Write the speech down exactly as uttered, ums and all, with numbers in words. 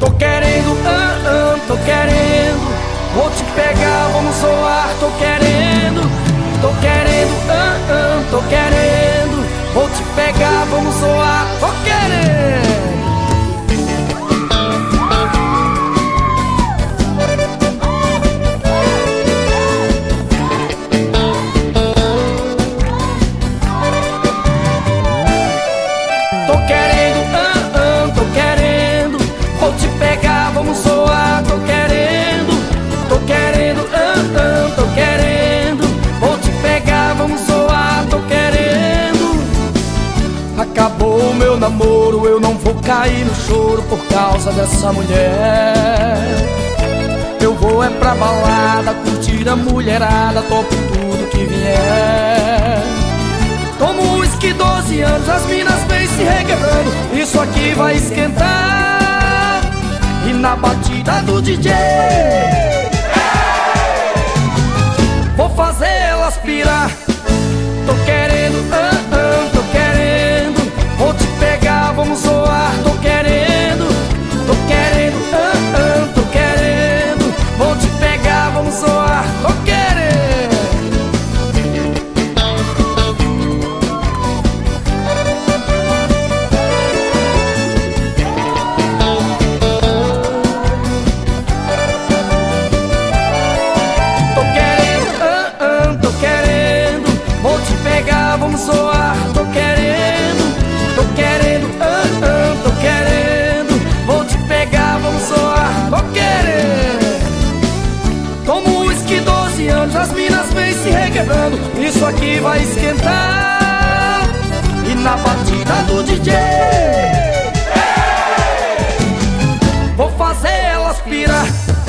Tô querendo, ah, ah, tô querendo. Vou te pegar, vamos zoar. Tô querendo, tô querendo, ah, ah, tô querendo. Vou te pegar, vamos zoar. Tô querendo. Tô querendo, ah, ah, tô querendo. Vou te pegar, vamos zoar. Tô querendo, tô querendo, ah, ah, tô querendo. Vou te pegar, vamos zoar. Tô querendo. Acabou o meu namoro, eu não vou cair no choro por causa dessa mulher. Eu vou é pra balada, curtir a mulherada, topo tudo que vier. Tomo uísque doze anos, as minas vêm se requebrando. Isso aqui vai esquentar. E na batida do D J vou fazer elas pirar. Tô querendo, ah, ah, tô querendo. Vou te pegar, vamos zoar. Tô querendo, tô querendo, ah, ah, tô querendo. Vou te pegar, vamos zoar. Tô querendo. Vamos zoar, tô querendo, tô querendo, ah, ah, tô querendo. Vou te pegar, vamos zoar, tô querendo. Tomo uísque doze anos, as minas vêm se requebrando. Isso aqui vai esquentar. E na batida do D J vou fazer elas pirar.